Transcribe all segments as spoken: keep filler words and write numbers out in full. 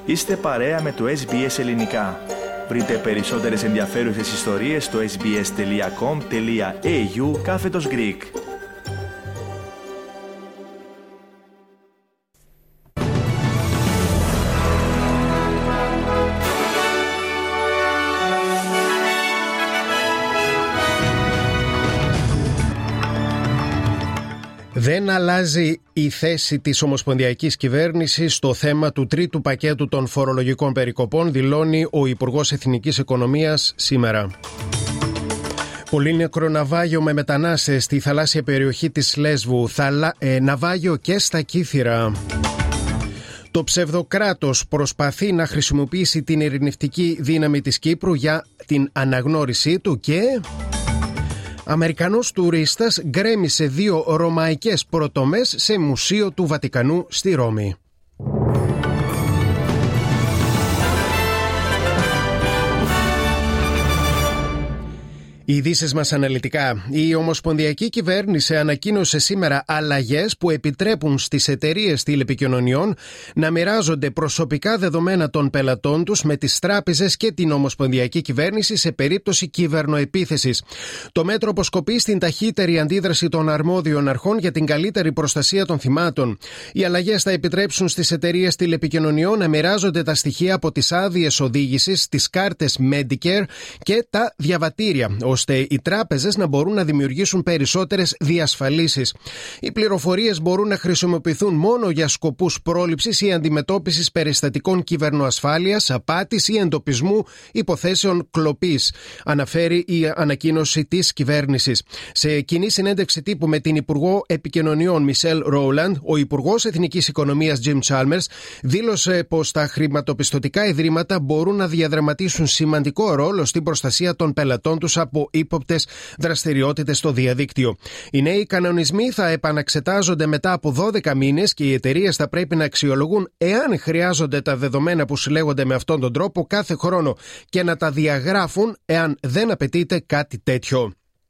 Είστε παρέα με το ες μπι ες Ελληνικά. Βρείτε περισσότερες ενδιαφέρουσες ιστορίες στο sbs.com.au κάθετος Greek. Δεν αλλάζει η θέση της ομοσπονδιακής κυβέρνησης στο θέμα του τρίτου πακέτου των φορολογικών περικοπών, δηλώνει ο Υπουργός Εθνικής Οικονομίας σήμερα. Πολύνεκρο ναυάγιο με μετανάστες στη θαλάσσια περιοχή της Λέσβου, θαλα... ε, ναυάγιο και στα Κύθυρα. Το ψευδοκράτος προσπαθεί να χρησιμοποιήσει την ειρηνευτική δύναμη της Κύπρου για την αναγνώρισή του και... Αμερικανός τουρίστας γκρέμισε δύο ρωμαϊκές προτομές σε μουσείο του Βατικανού στη Ρώμη. Οι ειδήσεις μας αναλυτικά. Η Ομοσπονδιακή Κυβέρνηση ανακοίνωσε σήμερα αλλαγές που επιτρέπουν στις εταιρείες τηλεπικοινωνιών να μοιράζονται προσωπικά δεδομένα των πελατών τους με τις τράπεζες και την Ομοσπονδιακή Κυβέρνηση σε περίπτωση κυβερνοεπίθεσης. Το μέτρο αποσκοπεί στην ταχύτερη αντίδραση των αρμόδιων αρχών για την καλύτερη προστασία των θυμάτων. Οι αλλαγές θα επιτρέψουν στις εταιρείες τηλεπικοινωνιών να μοιράζονται τα στοιχεία από τις άδειες οδήγησης, τις κάρτες Medicare και τα διαβατήρια, ώστε οι τράπεζες να μπορούν να δημιουργήσουν περισσότερες διασφαλίσεις. Οι πληροφορίες μπορούν να χρησιμοποιηθούν μόνο για σκοπούς πρόληψης ή αντιμετώπισης περιστατικών κυβερνοασφάλειας, απάτης ή εντοπισμού υποθέσεων κλοπής, αναφέρει η ανακοίνωση της κυβέρνησης. Σε κοινή συνέντευξη τύπου με την Υπουργό Επικοινωνιών Μισελ Ρόουλαντ, ο Υπουργός Εθνικής Οικονομίας Τζιμ Τσάλμερς δήλωσε πως τα χρηματοπιστωτικά ιδρύματα μπορούν να διαδραματίσουν σημαντικό ρόλο στην προστασία των πελατών τους από ύποπτες δραστηριότητες στο διαδίκτυο. Οι νέοι κανονισμοί θα επαναξετάζονται μετά από δώδεκα μήνες και οι εταιρείες θα πρέπει να αξιολογούν εάν χρειάζονται τα δεδομένα που συλλέγονται με αυτόν τον τρόπο κάθε χρόνο και να τα διαγράφουν εάν δεν απαιτείται κάτι τέτοιο.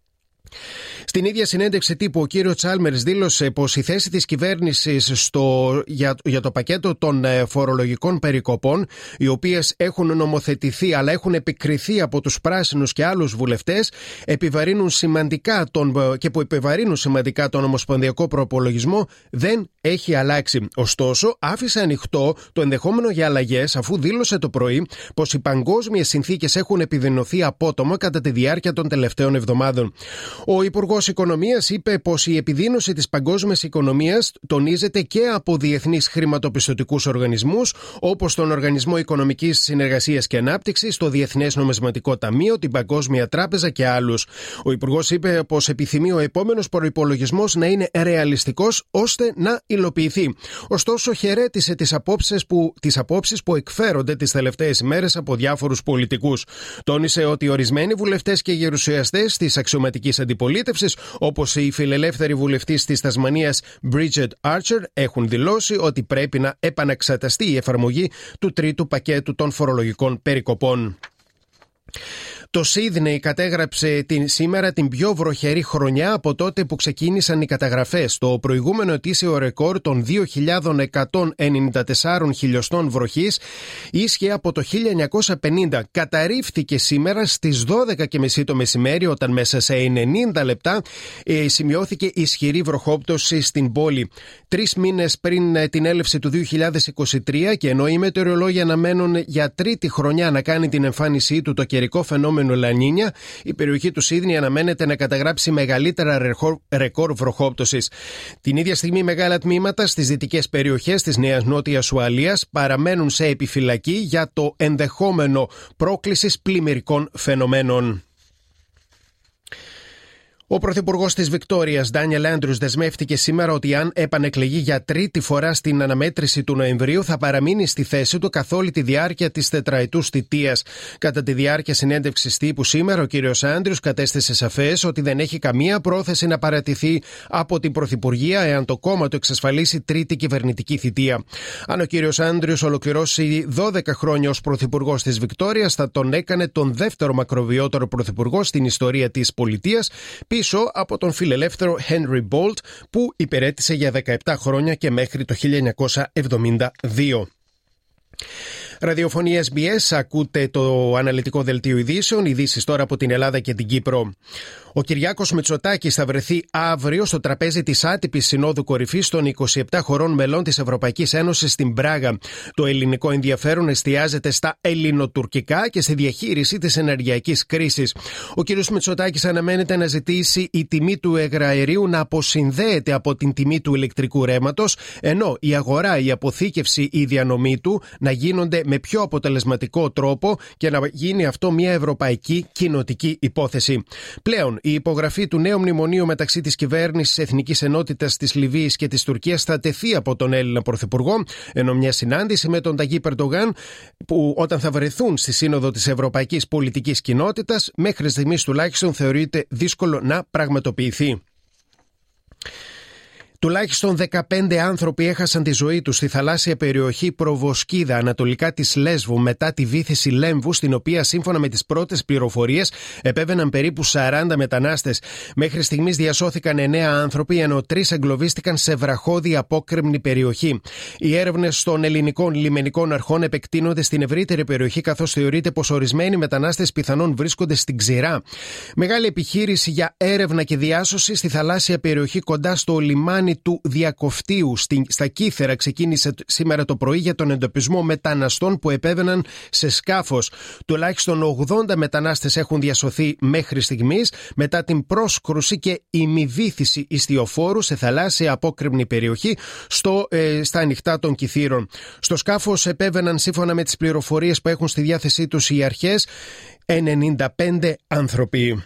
Στην ίδια συνέντευξη τύπου, ο κύριος Τσάλμερς δήλωσε πως η θέση της κυβέρνησης στο, για, για το πακέτο των φορολογικών περικοπών, οι οποίες έχουν νομοθετηθεί αλλά έχουν επικριθεί από τους πράσινους και άλλους βουλευτές, επιβαρύνουν σημαντικά τον, και που επιβαρύνουν σημαντικά τον ομοσπονδιακό προϋπολογισμό, δεν έχει αλλάξει. Ωστόσο, άφησε ανοιχτό το ενδεχόμενο για αλλαγές, αφού δήλωσε το πρωί πως οι παγκόσμιες συνθήκες έχουν επιδεινωθεί απότομα κατά τη διάρκεια των τελευταίων εβδομάδων. Ο Υπουργός Οικονομίας είπε πως η επιδείνωση της παγκόσμιας οικονομίας τονίζεται και από διεθνείς χρηματοπιστωτικούς οργανισμούς, όπως τον Οργανισμό Οικονομικής Συνεργασίας και Ανάπτυξης, το Διεθνές Νομισματικό Ταμείο, την Παγκόσμια Τράπεζα και άλλους. Ο Υπουργός είπε πως επιθυμεί ο επόμενος προϋπολογισμός να είναι ρεαλιστικός ώστε να υλοποιηθεί. Ωστόσο, χαιρέτησε τις απόψεις που, τις απόψεις που εκφέρονται τις τελευταίες ημέρες από διάφορους πολιτικούς. Τόνισε ότι ορισμένοι βουλευτές και γερουσιαστές της αξιωματικής αντιπολίτευσης, όπως η φιλελεύθερη βουλευτής της Τασμανίας Bridget Archer, έχουν δηλώσει ότι πρέπει να επαναξεταστεί η εφαρμογή του τρίτου πακέτου των φορολογικών περικοπών. Το Σίδνεϊ κατέγραψε την, σήμερα την πιο βροχερή χρονιά από τότε που ξεκίνησαν οι καταγραφές. Το προηγούμενο ετήσιο ρεκόρ των δύο χιλιάδες εκατόν ενενήντα τέσσερα χιλιοστών βροχής ίσχυε από το χίλια εννιακόσια πενήντα. Καταρρίφθηκε σήμερα στις δώδεκα και μισή το μεσημέρι, όταν μέσα σε ενενήντα λεπτά ε, σημειώθηκε ισχυρή βροχόπτωση στην πόλη. Τρεις μήνες πριν ε, την έλευση του δύο χιλιάδες είκοσι τρία, και ενώ οι μετεωρολόγοι αναμένουν για τρίτη χρονιά να κάνει την εμφάνισή του το καιρικό φαινόμενο Λανίνια, η περιοχή του Σίδνεϊ αναμένεται να καταγράψει μεγαλύτερα ρεκόρ βροχόπτωσης. Την ίδια στιγμή, μεγάλα τμήματα στις δυτικές περιοχές της Νέας Νότιας Ουαλίας παραμένουν σε επιφυλακή για το ενδεχόμενο πρόκλησης πλημμυρικών φαινομένων. Ο Πρωθυπουργός της Βικτόριας, Ντάνιελ Άντριους, δεσμεύτηκε σήμερα ότι αν επανεκλεγεί για τρίτη φορά στην αναμέτρηση του Νοεμβρίου, θα παραμείνει στη θέση του καθ' όλη τη διάρκεια της τετραετούς θητείας. Κατά τη διάρκεια συνέντευξης τύπου σήμερα, ο κύριος Άντριους κατέστησε σαφές ότι δεν έχει καμία πρόθεση να παραιτηθεί από την Πρωθυπουργία εάν το κόμμα του εξασφαλίσει τρίτη κυβερνητική θητεία. Αν ο κύριος Άντριους ολοκληρώσει δώδεκα χρόνια ως Πρωθυπουργός της Βικτόριας, θα τον έκανε τον δεύτερο μακροβιότερο Πρωθυπουργό στην ιστορία της πολιτείας, πίσω από τον φιλελεύθερο Henry Bolt, που υπηρέτησε για δεκαεπτά χρόνια και μέχρι το χίλια εννιακόσια εβδομήντα δύο. Ραδιοφωνία ες μπι ες, ακούτε το αναλυτικό δελτίο ειδήσεων, ειδήσεις τώρα από την Ελλάδα και την Κύπρο. Ο Κυριάκος Μητσοτάκης θα βρεθεί αύριο στο τραπέζι της άτυπης Συνόδου Κορυφής των είκοσι επτά χωρών μελών της Ευρωπαϊκής Ένωσης στην Πράγα. Το ελληνικό ενδιαφέρον εστιάζεται στα ελληνοτουρκικά και στη διαχείριση της ενεργειακής κρίσης. Ο κ. Μητσοτάκης αναμένεται να ζητήσει η τιμή του υγραερίου να αποσυνδέεται από την τιμή του ηλεκτρικού ρεύματος, ενώ η αγορά, η αποθήκευση, η διανομή του να γίνονται με πιο αποτελεσματικό τρόπο και να γίνει αυτό μια ευρωπαϊκή κοινοτική υπόθεση. Πλέον, η υπογραφή του νέου μνημονίου μεταξύ της κυβέρνησης Εθνικής Ενότητας της Λιβύης και της Τουρκίας θα τεθεί από τον Έλληνα Πρωθυπουργό, ενώ μια συνάντηση με τον Ταγίπ Ερντογάν, που όταν θα βρεθούν στη Σύνοδο της Ευρωπαϊκής Πολιτικής Κοινότητας, μέχρι στιγμής τουλάχιστον θεωρείται δύσκολο να πραγματοποιηθεί. Τουλάχιστον δεκαπέντε άνθρωποι έχασαν τη ζωή τους στη θαλάσσια περιοχή Προβοσκίδα, ανατολικά της Λέσβου, μετά τη βύθιση Λέμβου, στην οποία σύμφωνα με τις πρώτες πληροφορίες επέβαιναν περίπου σαράντα μετανάστες. Μέχρι στιγμής διασώθηκαν εννέα άνθρωποι, ενώ τρεις εγκλωβίστηκαν σε βραχώδη απόκρημνη περιοχή. Οι έρευνες των ελληνικών λιμενικών αρχών επεκτείνονται στην ευρύτερη περιοχή, καθώς θεωρείται πως ορισμένοι μετανάστες πιθανόν βρίσκονται στην ξηρά. Μεγάλη επιχείρηση για έρευνα και διάσωση στη θαλάσσια περιοχή κοντά στο λιμάνι του Διακοφτίου στα Κύθερα ξεκίνησε σήμερα το πρωί για τον εντοπισμό μεταναστών που επέβαιναν σε σκάφος. Τουλάχιστον ογδόντα μετανάστες έχουν διασωθεί μέχρι στιγμής μετά την πρόσκρουση και ημιβύθιση ιστιοφόρου σε θαλάσσια απόκρημνη περιοχή στο, ε, στα ανοιχτά των Κιθήρων. Στο σκάφος επέβαιναν, σύμφωνα με τις πληροφορίες που έχουν στη διάθεσή τους οι αρχές, ενενήντα πέντε άνθρωποι.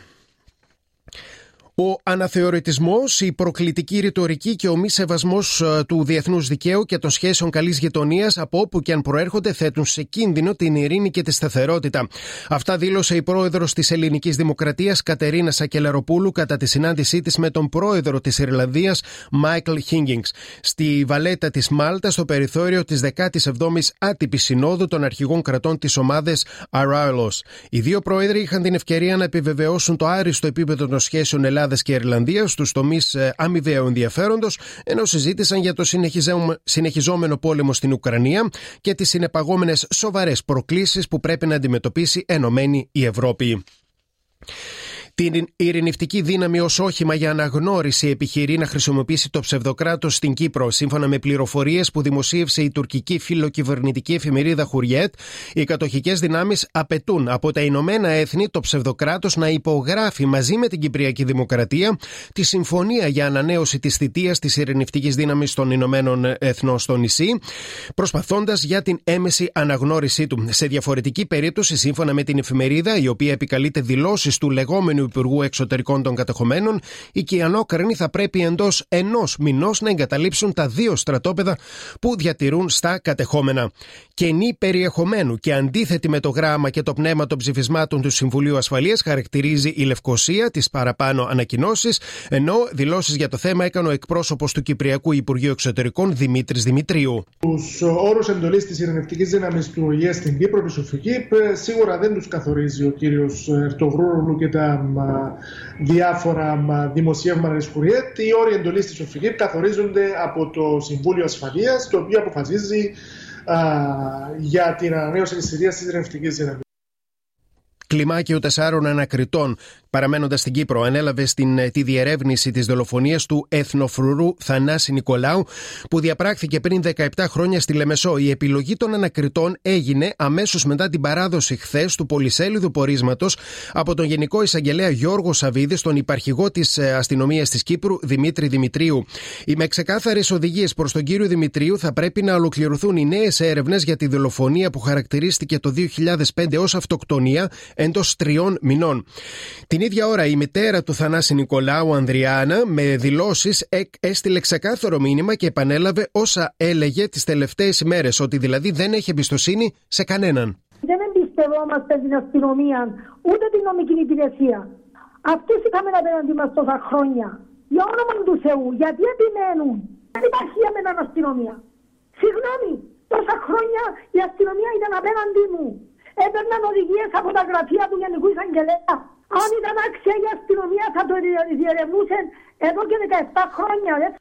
Ο αναθεωρητισμός, η προκλητική ρητορική και ο μη σεβασμός του διεθνούς δικαίου και των σχέσεων καλής γειτονίας από όπου και αν προέρχονται θέτουν σε κίνδυνο την ειρήνη και τη σταθερότητα. Αυτά δήλωσε η πρόεδρος της Ελληνικής Δημοκρατίας Κατερίνα Σακελαροπούλου κατά τη συνάντησή της με τον πρόεδρο της Ιρλανδίας Μάικλ Χίγκινγκς στη Βαλέτα της Μάλτα, στο περιθώριο της δεκάτη έβδομη άτυπης συνόδου των αρχηγών κρατών της ομάδας Αράλος. Οι δύο πρόεδροι είχαν την ευκαιρία να επιβεβαιώσουν το άριστο επίπεδο των σχέσεων Ελλάδα και Ιρλανδίας στους τομείς αμοιβαίου ενδιαφέροντος, ενώ συζήτησαν για το συνεχιζόμενο πόλεμο στην Ουκρανία και τις συνεπαγόμενες σοβαρές προκλήσεις που πρέπει να αντιμετωπίσει ενωμένη η Ευρώπη. Την ειρηνευτική δύναμη ως όχημα για αναγνώριση επιχειρεί να χρησιμοποιήσει το ψευδοκράτος στην Κύπρο. Σύμφωνα με πληροφορίες που δημοσίευσε η τουρκική φιλοκυβερνητική εφημερίδα Χουριέτ, οι κατοχικές δυνάμεις απαιτούν από τα Ηνωμένα Έθνη το ψευδοκράτος να υπογράφει μαζί με την Κυπριακή Δημοκρατία τη συμφωνία για ανανέωση της θητείας της ειρηνευτικής δύναμης των Ηνωμένων Εθνών στο νησί, προσπαθώντας για την έμεση αναγνώρισή του. Σε διαφορετική περίπτωση, σύμφωνα με την εφημερίδα, η οποία επικαλείται δηλώσεις του λεγόμενου Υπουργού Εξωτερικών των κατεχομένων, οι Κιανόκαρνοι θα πρέπει εντός ενός μηνός να εγκαταλείψουν τα δύο στρατόπεδα που διατηρούν στα κατεχόμενα. Κενή περιεχομένου και αντίθετη με το γράμμα και το πνεύμα των ψηφισμάτων του Συμβουλίου Ασφαλείας χαρακτηρίζει η Λευκοσία τις παραπάνω ανακοινώσεις, ενώ δηλώσεις για το θέμα έκανε ο εκπρόσωπος του Κυπριακού Υπουργείου Εξωτερικών Δημήτρης Δημητρίου. Τους όρους εντολής της ειρηνευτικής δύναμης του Ο Ε Ε στην Κύπρο, της ΟΦΙΚΙΠ, σίγουρα δεν τους καθορίζει ο κύριος Ερτογρούλου και τα διάφορα δημοσιεύματα της Χουριέτ. Οι όροι εντολής της ΟΦΙΚΙΠ καθορίζονται από το Συμβούλιο Ασφαλείας, το οποίο αποφασίζει α, για την ανανέωση της θητείας της ειρηνευτικής δύναμης. Κλιμάκιο τεσσάρων ανακριτών, παραμένοντας στην Κύπρο, ανέλαβε στην, τη διερεύνηση της δολοφονίας του εθνοφρουρού Θανάση Νικολάου, που διαπράχθηκε πριν δεκαεπτά χρόνια στη Λεμεσό. Η επιλογή των ανακριτών έγινε αμέσως μετά την παράδοση χθες του πολυσέλιδου πορίσματος από τον Γενικό Εισαγγελέα Γιώργο Σαββίδη στον υπαρχηγό της αστυνομίας της Κύπρου Δημήτρη Δημητρίου. Με ξεκάθαρες οδηγίες προς τον κύριο Δημητρίου θα πρέπει να ολοκληρωθούν οι νέες έρευνες για τη δολοφονία που χαρακτηρίστηκε το δύο χιλιάδες πέντε ως αυτοκτονία εντός τριών μηνών. Την ίδια ώρα η μητέρα του Θανάση Νικολάου, Ανδριάνα, με δηλώσεις έστειλε ξεκάθαρο μήνυμα και επανέλαβε όσα έλεγε τις τελευταίες ημέρες, ότι δηλαδή δεν έχει εμπιστοσύνη σε κανέναν. Δεν εμπιστευόμαστε την αστυνομία, ούτε την νομική υπηρεσία. Αυτούς είχαμε απέναντι μας τόσα χρόνια. Για όνομα του Θεού, γιατί επιμένουν? Δεν υπάρχει για μένα αστυνομία. Συγγνώμη, τόσα χρόνια η αστυνομία ήταν απέναντί μου. Έπαιρναν οδηγίες από τα γραφεία του Γενικού Εισαγγελέα. Αν ήταν άξια η αστυνομία θα το διερευνούσαν εδώ και δεκαεπτά χρόνια. Δε.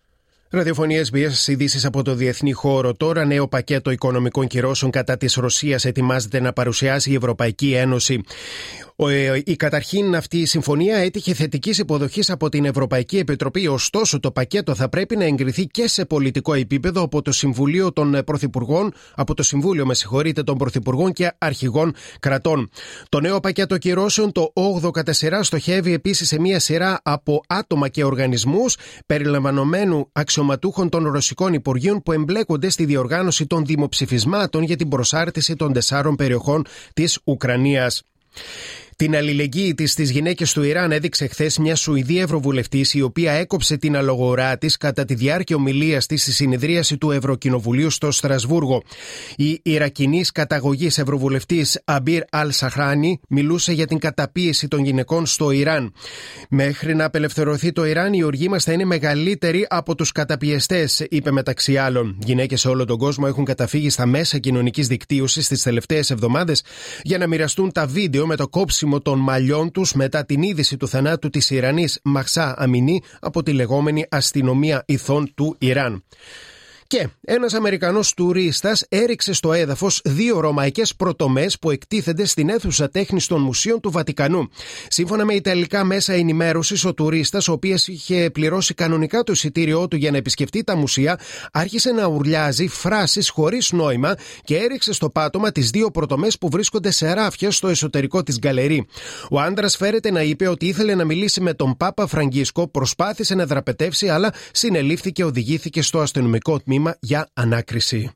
Ραδιοφωνία ες μπι ες, ειδήσεις από το διεθνή χώρο. Τώρα, νέο πακέτο οικονομικών κυρώσεων κατά της Ρωσίας ετοιμάζεται να παρουσιάσει η Ευρωπαϊκή Ένωση. Η καταρχήν αυτή η συμφωνία έτυχε θετικής υποδοχής από την Ευρωπαϊκή Επιτροπή, ωστόσο το πακέτο θα πρέπει να εγκριθεί και σε πολιτικό επίπεδο από το Συμβούλιο των Πρωθυπουργών, από το Συμβούλιο, με συγχωρείτε, των Πρωθυπουργών και Αρχηγών Κρατών. Το νέο πακέτο κυρώσεων, το όγδοο κατά σειρά, στοχεύει επίσης σε μια σειρά από άτομα και οργανισμούς περιλαμβανομένου αξιωματούχων των ρωσικών υπουργείων που εμπλέκονται στη διοργάνωση των δημοψηφισμάτων για την προσάρτηση των τεσσάρων περιοχών της Ουκρανίας. Την αλληλεγγύη της στις γυναίκες του Ιράν έδειξε χθες μια Σουηδή ευρωβουλευτής, η οποία έκοψε την αλογορά της κατά τη διάρκεια ομιλίας της στη συνεδρίαση του Ευρωκοινοβουλίου στο Στρασβούργο. Η Ιρακινής καταγωγής ευρωβουλευτής Αμπίρ Αλ-Σαχράνι μιλούσε για την καταπίεση των γυναικών στο Ιράν. Μέχρι να απελευθερωθεί το Ιράν, η οργή μας θα είναι μεγαλύτερη από τους καταπιεστές, είπε μεταξύ άλλων. Γυναίκες σε όλο τον κόσμο έχουν καταφύγει στα μέσα κοινωνικής δικτύωσης τις τελευταίες εβδομάδες για να μοιραστούν τα βίντεο με το κόψιμο των μαλλιών τους μετά την είδηση του θανάτου της Ιρανής Μαχσά Αμινή από τη λεγόμενη αστυνομία ηθών του Ιράν. Και ένας Αμερικανός τουρίστας έριξε στο έδαφος δύο ρωμαϊκές πρωτομές που εκτίθενται στην αίθουσα τέχνης των μουσείων του Βατικανού. Σύμφωνα με ιταλικά μέσα ενημέρωσης, ο τουρίστας, ο οποίος είχε πληρώσει κανονικά το εισιτήριό του για να επισκεφτεί τα μουσεία, άρχισε να ουρλιάζει φράσεις χωρίς νόημα και έριξε στο πάτωμα τις δύο πρωτομές που βρίσκονται σε ράφια στο εσωτερικό της γκαλερί. Ο άντρας φέρεται να είπε ότι ήθελε να μιλήσει με τον Πάπα Φραγκίσκο, προσπάθησε να δραπετεύσει, αλλά συνελήφθη και οδηγήθηκε στο αστυνομικό τμήμα για ανάκριση.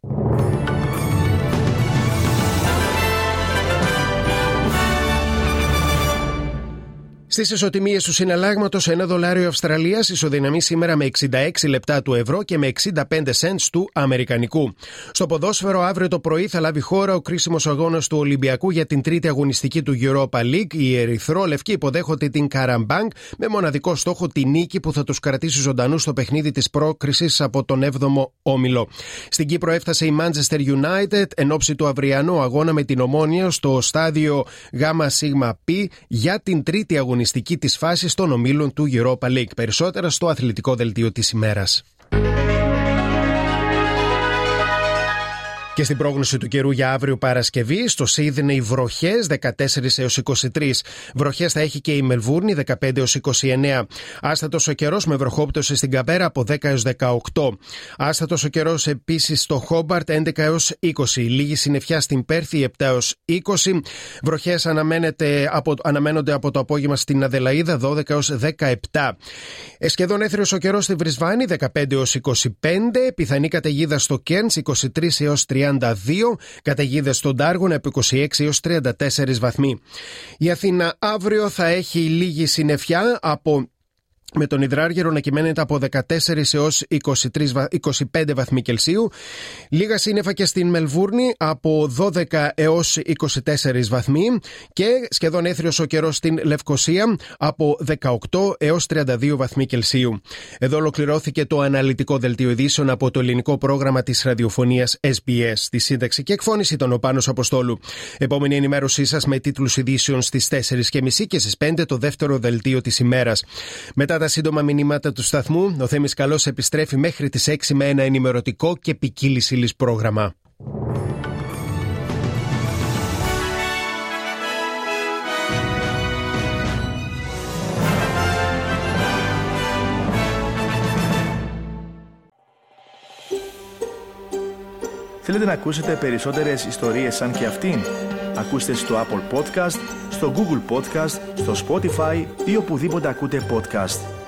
Στις ισοτιμίες του συναλλάγματος, ένα δολάριο Αυστραλίας ισοδυναμεί σήμερα με εξήντα έξι λεπτά του ευρώ και με εξήντα πέντε σεντς του αμερικανικού. Στο ποδόσφαιρο, αύριο το πρωί θα λάβει χώρα ο κρίσιμος αγώνας του Ολυμπιακού για την τρίτη αγωνιστική του Europa League. Οι ερυθρόλευκοι υποδέχονται την Καραμπάνγκ με μοναδικό στόχο τη νίκη που θα τους κρατήσει ζωντανούς στο παιχνίδι της πρόκρισης από τον έβδομο όμιλο. Στην Κύπρο έφτασε η Manchester United εν ώψη του αυριανού αγώνα με την Ομόνοια στο στάδιο ΓΣΠ για την τρίτη αγωνιστική της φάσης των ομίλων του Europa League. Περισσότερα στο αθλητικό δελτίο της ημέρας. Και στην πρόγνωση του καιρού για αύριο Παρασκευή, στο Σίδνεϊ βροχές δεκατέσσερα έως είκοσι τρία. Βροχές θα έχει και η Μελβούρνη δεκαπέντε έως είκοσι εννέα. Άστατος ο καιρός με βροχόπτωση στην Καμπέρα από δέκα έως δεκαοκτώ. Άστατος ο καιρός επίσης στο Χόμπαρτ έντεκα έως είκοσι. Λίγη συννεφιά στην Πέρθη επτά έως είκοσι. Βροχές από, αναμένονται από το απόγευμα στην Αδελαΐδα δώδεκα έως δεκαεπτά. Σχεδόν έθριος ο καιρός στη Βρισβάνη δεκαπέντε έως είκοσι πέντε. Πιθανή καταιγίδα στο Κέρνς είκοσι τρία έως τριάντα δύο, καταιγίδες στον Τάργονα από είκοσι έξι έως τριάντα τέσσερα βαθμοί. Η Αθήνα αύριο θα έχει λίγη συννεφιά από με τον Ιδράργυρο να κυμαίνεται από δεκατέσσερα έως είκοσι τρία, είκοσι πέντε βαθμοί Κελσίου. Λίγα σύννεφα και στην Μελβούρνη από δώδεκα έως είκοσι τέσσερα βαθμοί και σχεδόν έθριος ο καιρός στην Λευκοσία από δεκαοκτώ έως τριάντα δύο βαθμοί Κελσίου. Εδώ ολοκληρώθηκε το αναλυτικό δελτίο ειδήσεων από το ελληνικό πρόγραμμα της ραδιοφωνίας ες μπι ες. Τη σύνταξη και εκφώνηση ήταν ο Πάνος Αποστόλου. Επόμενη ενημέρωσή σας με τίτλους ειδήσεων στις τέσσερις και μισή και στις πέντε το δεύτερο δελτίο της ημέρας. Μετά τα σύντομα μηνύματα του σταθμού, ο Θέμης Καλός επιστρέφει μέχρι τις έξι με ένα ενημερωτικό και ποικίλης ύλης πρόγραμμα. Θέλετε να ακούσετε περισσότερες ιστορίες σαν και αυτήν? Ακούστε στο Apple Podcast, στο Google Podcast, στο Spotify ή οπουδήποτε ακούτε podcast.